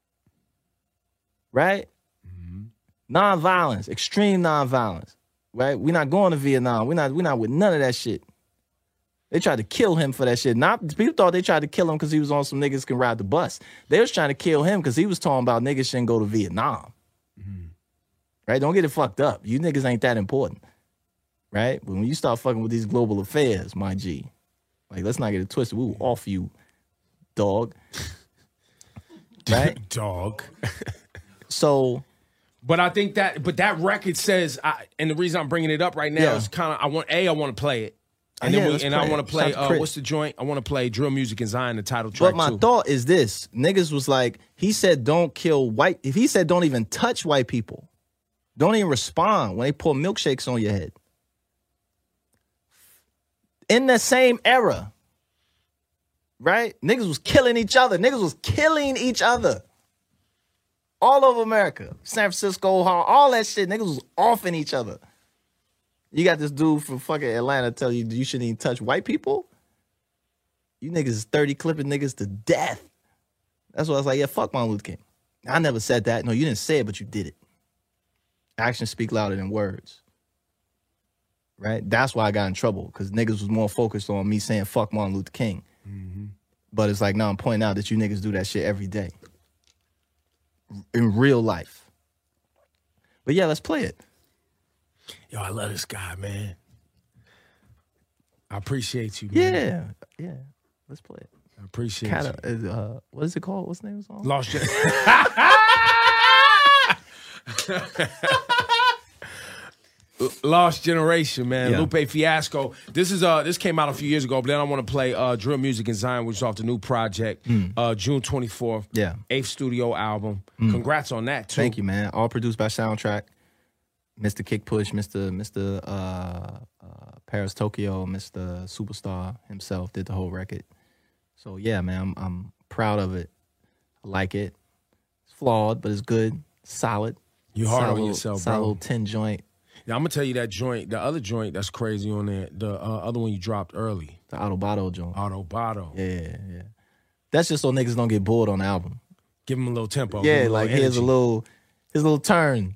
Right? Mm-hmm. Nonviolence, extreme nonviolence. Right? We're not going to Vietnam. We're not with none of that shit. They tried to kill him for that shit. People thought they tried to kill him because he was on some niggas can ride the bus. They was trying to kill him because he was talking about niggas shouldn't go to Vietnam. Mm-hmm. Right? Don't get it fucked up. You niggas ain't that important. Right? But when you start fucking with these global affairs, my G, like, let's not get it twisted. We will off you, dog. Right? Dog. So... But I think that record says, and the reason I'm bringing it up right now is kind of, I want to play it. And then I want to play, what's the joint? I want to play Drill Music and Zion, the title track. But my thought is this. Niggas was like, he said don't kill white, if he said don't even touch white people, don't even respond when they pour milkshakes on your head. In the same era, right? Niggas was killing each other. All over America. San Francisco, all that shit. Niggas was offing each other. You got this dude from fucking Atlanta tell you you shouldn't even touch white people? You niggas is 30 clipping niggas to death. That's why I was like, yeah, fuck Martin Luther King. I never said that. No, you didn't say it, but you did it. Actions speak louder than words. Right? That's why I got in trouble, because niggas was more focused on me saying fuck Martin Luther King. Mm-hmm. But it's like, no, I'm pointing out that you niggas do that shit every day. In real life. But yeah, let's play it. Yo, I love this guy, man. I appreciate you, man. Yeah. Let's play it. I appreciate you. What is it called? What's the name of the song? Lost Lost Generation, man. Yeah. Lupe Fiasco. This came out a few years ago, but then I want to play Drill Music and Zion, which is off the new project, June 24th. Yeah. 8th studio album. Congrats on that, too. Thank you, man. All produced by Soundtrack. Mr. Kick Push, Mr. Paris Tokyo, Mr. Superstar himself did the whole record. So yeah, man, I'm proud of it. I like it. It's flawed, but it's good. Solid. You hard on yourself, bro. Solid 10 joint. Yeah, I'm gonna tell you that joint, the other joint that's crazy on there, the other one you dropped early. The Autobotto joint. Autobotto. Yeah. That's just so niggas don't get bored on the album. Give them a little tempo. Yeah, like here's his little turn.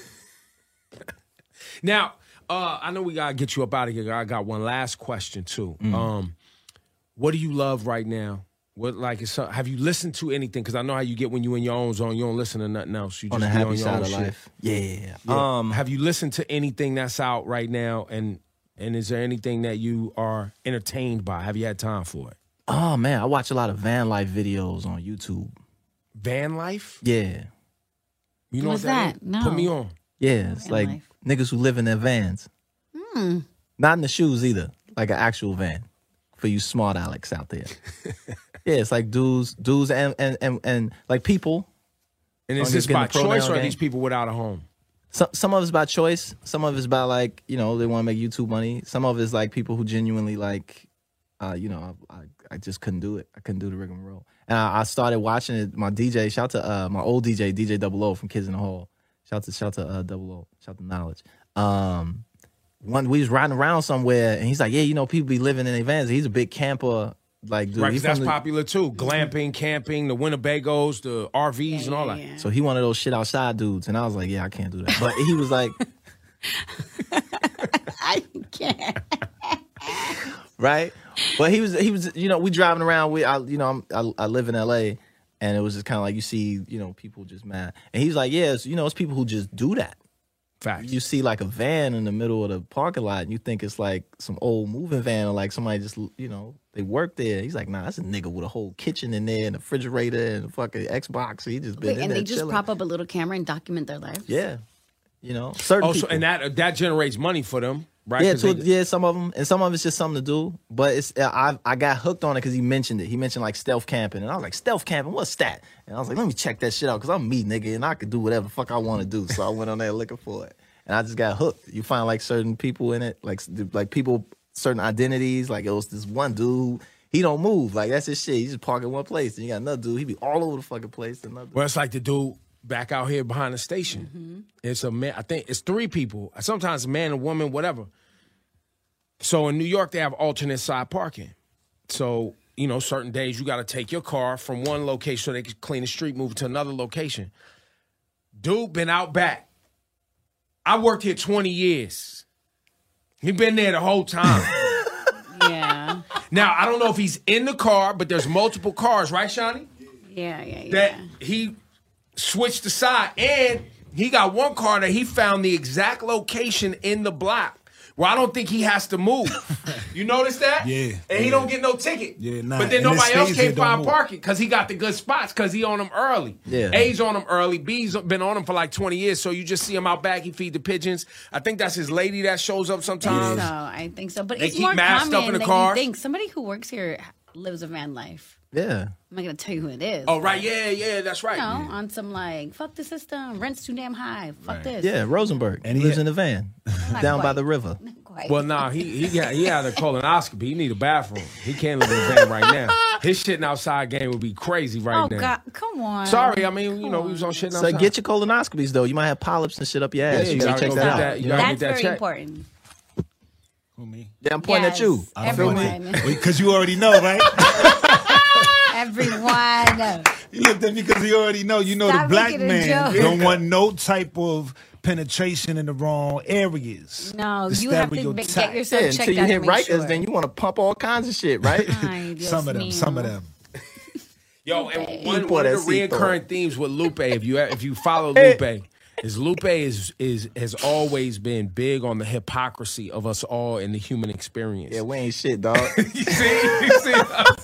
Now, I know we gotta get you up out of here. I got one last question too. What do you love right now? Have you listened to anything? Because I know how you get when you in your own zone. You don't listen to nothing else. You just on the happy side of life. Yeah. Have you listened to anything that's out right now? And is there anything that you are entertained by? Have you had time for it? Oh man, I watch a lot of van life videos on YouTube. Van life? Yeah. You know what's that? No. Put me on. Yeah, it's van like life. Niggas who live in their vans. Not in the shoes either. Like an actual van. For you smart Alex out there. Yeah, it's like dudes and like people. And is this by choice or are these people without a home? Some of it's by choice. Some of it's by like, they want to make YouTube money. Some of it's like people who genuinely like, I just couldn't do it. I couldn't do the rigmarole. And I started watching it. My DJ, shout to my old DJ Double O from Kids in the Hall. Shout to Double O. Shout to Knowledge. We was riding around somewhere, and he's like, yeah, people be living in their vans. He's a big camper, like, dude. Right, because that's popular, too. Glamping, camping, the Winnebagos, the RVs, and all that. So he one of those shit outside dudes, and I was like, yeah, I can't do that. But he was like... I can't. Right? But he was, we driving around. I live in L.A., and it was just kind of like you see, people just mad. And he's like, yeah, it's people who just do that. Facts. You see like a van in the middle of the parking lot and you think it's like some old moving van or like somebody just, they work there. He's like, nah, that's a nigga with a whole kitchen in there and a refrigerator and a fucking Xbox. He just been in there. And they just chilling. prop up a little camera and document their lives? Yeah. Certain people. And that generates money for them, right? Yeah, some of them. And some of it's just something to do. But I got hooked on it because he mentioned it. He mentioned like stealth camping. And I was like, stealth camping? What's that? And I was like, let me check that shit out because I'm me, nigga, and I could do whatever the fuck I want to do. So I went on there looking for it. And I just got hooked. You find like certain people in it, like people, certain identities. Like it was this one dude, he don't move. Like that's his shit. He just park in one place. And you got another dude, he be all over the fucking place. Well, it's like the dude back out here behind the station. It's a man. I think it's 3 people. Sometimes a man, a woman, whatever. So in New York, they have alternate side parking. So, you know, certain days you got to take your car from one location so they can clean the street, move it to another location. Dude been out back. I worked here 20 years. He been there the whole time. Yeah. Now, I don't know if he's in the car, but there's multiple cars, right, Shawnee? Yeah. That he switched the side, and he got one car that he found the exact location in the block where I don't think he has to move. You notice that? Yeah. And he don't get no ticket. Yeah, nah. But then And it nobody else stays there, can't don't find move. parking because he got the good spots because he on them early. Yeah. A's on him early. B's been on him for like 20 years, so you just see him out back. He feed the pigeons. I think that's his lady that shows up sometimes. I think so. But They it's keep more masked common up in the than cars. you think. Somebody who works here lives a van life. Yeah. I'm not going to tell you who it is. Oh, right. Yeah, that's right. You know, on some like, fuck the system. Rent's too damn high. Fuck this. Yeah, Rosenberg. And he lives in a van down by the river. Quite. Well, nah, he had a colonoscopy. He need a bathroom. He can't live in a van right now. His shitting outside game would be crazy right Oh, now. God. Come on. Sorry, I mean, you know, we was on shitting So outside. get your colonoscopies, though. You might have polyps and shit up your ass. Yeah, you gotta check go that get out. that. You gotta That's get that very check. important. Who, me? Yeah, I'm pointing at you. I don't Feel know me? that. Because you already know, right? Everyone. You looked at me because he already know. You know Stop the black making a man joke. don't want no type of penetration in the wrong areas. No, The you have to stereotype. get yourself Yeah, checked until you out hit to make Rikers, sure. then you want to pump all kinds of shit, right? Ay, Dios Some of them. mío. Some of them. Yo, and He one put of a the seat reoccurring themes with Lupe, if you follow Lupe, has always been big on the hypocrisy of us all in the human experience. Yeah, we ain't shit, dog. You see?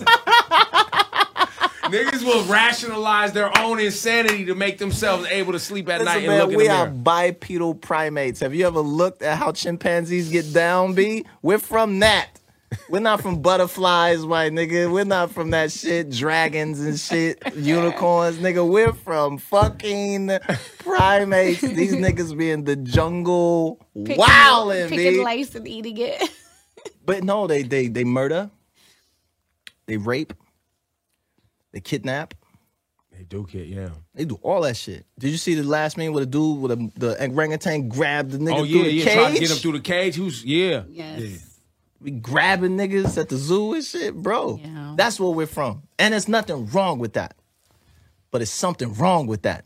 Niggas will rationalize their own insanity to make themselves able to sleep at night and man, look in we the are mirror. bipedal primates. Have you ever looked at how chimpanzees get down, B? We're from that. We're not from butterflies, white nigga. We're not from that shit, dragons and shit, unicorns, nigga. We're from fucking primates. These niggas be in the jungle wildin', Picking B. lice and eating it. But no, they murder, they rape, they kidnap. They do get, yeah. They do all that shit. Did you see the last meme with a dude with the orangutan grabbed the nigga Oh, through the yeah, cage? trying to get him through the cage. Yeah. Yes. We grabbing niggas at the zoo and shit, bro. Yeah. That's where we're from. And there's nothing wrong with that. But it's something wrong with that.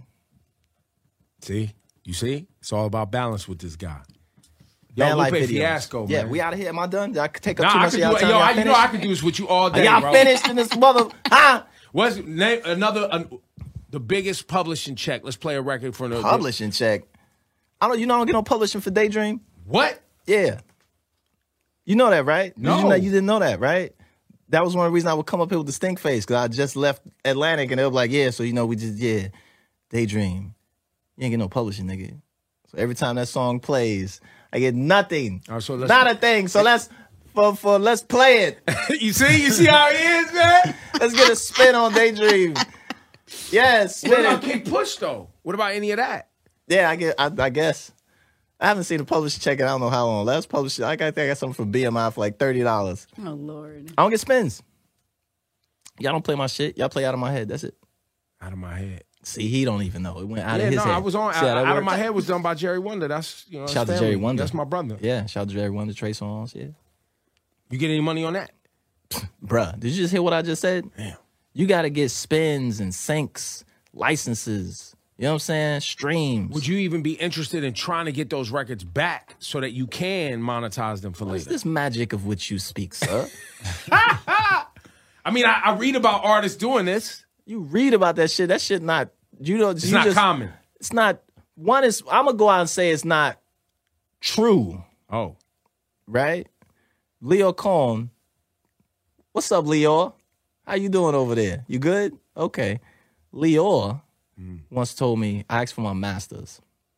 See? You see? It's all about balance with this guy. Bad Yo, life Lupe videos. Fiasco, Yeah, man. we out of here. Am I done? Did I take up Nah, too I much could of y'all do it. time? Yo, Y'all you know finished? I could do this with you all day, Y'all bro. finished in this mother, huh? What's name the biggest publishing check? Let's play a record for the Publishing check. I don't get no publishing for Daydream. What? Yeah. You know that, right? No. You didn't know that, right? That was one of the reasons I would come up here with the stink face, because I just left Atlantic and they were like, yeah, so we just, Daydream. You ain't get no publishing, nigga. So every time that song plays, I get nothing. All right, so Not a thing. So let's play it. You see how he is, man? Let's get a spin on Daydream. Yes, What spin about it. Kick Push though? What about any of that? Yeah, I guess. I haven't seen a publisher check in I don't know how long. Last publisher, I think I got something from BMI for like $30. Oh, Lord. I don't get spins. Y'all don't play my shit. Y'all play out of my head. That's it. Out of my head. See, he don't even know. It went out Yeah, of his no, head. I was on See how that out of works? my head was done by Jerry Wonder. That's that's Shout out to family. Jerry Wonder. That's my brother. Yeah, shout out to Jerry Wonder, Trey Songz. Yeah. You get any money on that? Bruh, did you just hear what I just said? Damn. You got to get spins and syncs, licenses. You know what I'm saying? Streams. Would you even be interested in trying to get those records back so that you can monetize them for What's later? this magic of which you speak, sir? I mean, I read about artists doing this. You read about that shit. That shit not, It's not common. It's not, I'm going to go out and say it's not true, Oh. right? Leo Cohn. What's up, Leo? How you doing over there? You good? Okay. Leo once told me, I asked for my masters.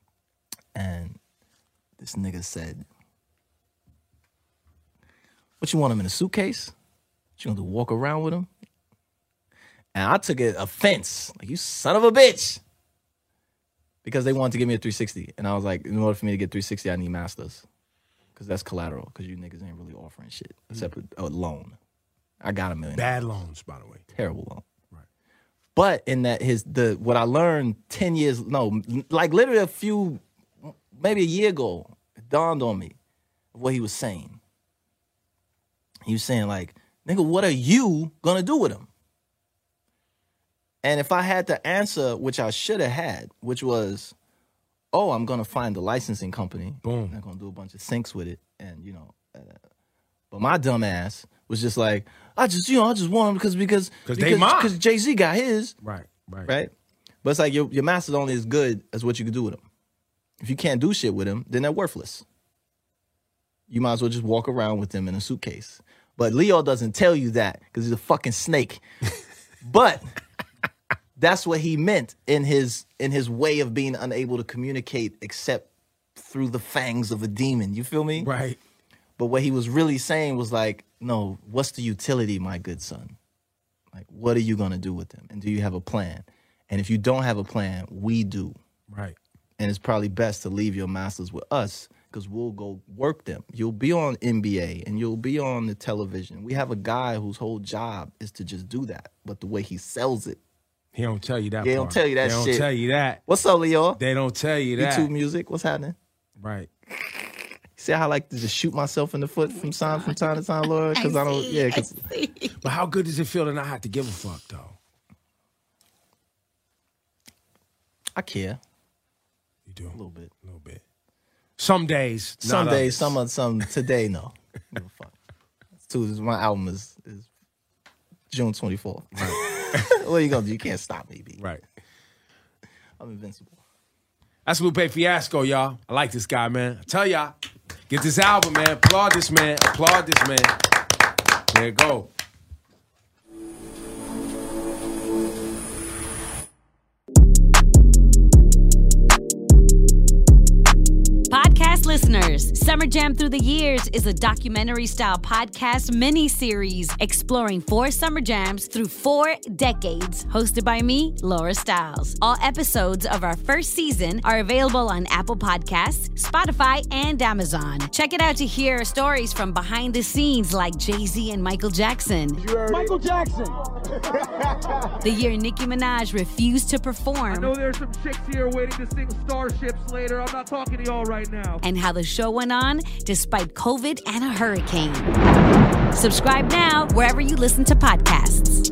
And this nigga said, what, you want him in a suitcase? What, you gonna do, walk around with him? And I took it offense. Like, you son of a bitch. Because they wanted to give me a 360. And I was like, in order for me to get 360, I need masters. Because that's collateral. Because you niggas ain't really offering shit. Except a loan. I got $1 million. Bad loans, by the way. Terrible loan. Right. But in that what I learned 10 years, like literally maybe a year ago, it dawned on me what he was saying. He was saying like, nigga, what are you gonna do with him? And if I had to answer, which I should have had, which was, I'm gonna find the licensing company. Boom. I'm gonna do a bunch of syncs with it, and but my dumb ass was just like, I just want him because Jay-Z got his. Right. But it's like your master's only as good as what you can do with him. If you can't do shit with him, then they're worthless. You might as well just walk around with them in a suitcase. But Leo doesn't tell you that because he's a fucking snake. But that's what he meant in his way of being unable to communicate except through the fangs of a demon. You feel me? Right. But what he was really saying was like, no, what's the utility, my good son? Like, what are you going to do with them? And do you have a plan? And if you don't have a plan, we do. Right. And it's probably best to leave your masters with us because we'll go work them. You'll be on NBA and you'll be on the television. We have a guy whose whole job is to just do that. But the way he sells it, he don't tell you that. They don't tell you that shit. They don't tell you that. What's up, Leo? They don't tell you that. YouTube music, what's happening? Right. See how I like to just shoot myself in the foot from time to time, Laura? Because I don't, But how good does it feel to not have to give a fuck, though? I care. You do? A little bit. Some days. Some days, some today, no. Give a fuck. My album is June 24th. Right. What are you going to do? You can't stop me, B. Right. I'm invincible. That's Lupe Fiasco, y'all. I like this guy, man. I tell y'all, get this album, man. Applaud this man. There you go. Podcast listeners, Summer Jam Through the Years is a documentary-style podcast mini-series exploring 4 summer jams through 4 decades, hosted by me, Laura Stiles. All episodes of our first season are available on Apple Podcasts, Spotify, and Amazon. Check it out to hear stories from behind the scenes like Jay-Z and Michael Jackson. Michael Jackson! The year Nicki Minaj refused to perform. I know there's some chicks here waiting to sing Starships later. I'm not talking to y'all right now. And how the show went on despite COVID and a hurricane. Subscribe now wherever you listen to podcasts.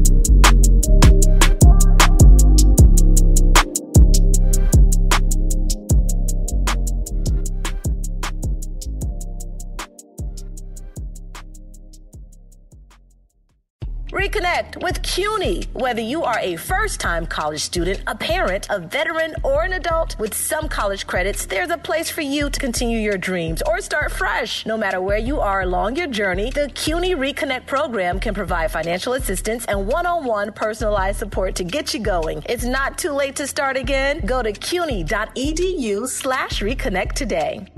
Reconnect with CUNY. Whether you are a first-time college student, a parent, a veteran, or an adult, with some college credits, there's a place for you to continue your dreams or start fresh. No matter where you are along your journey, the CUNY Reconnect program can provide financial assistance and one-on-one personalized support to get you going. It's not too late to start again. Go to cuny.edu/reconnect today.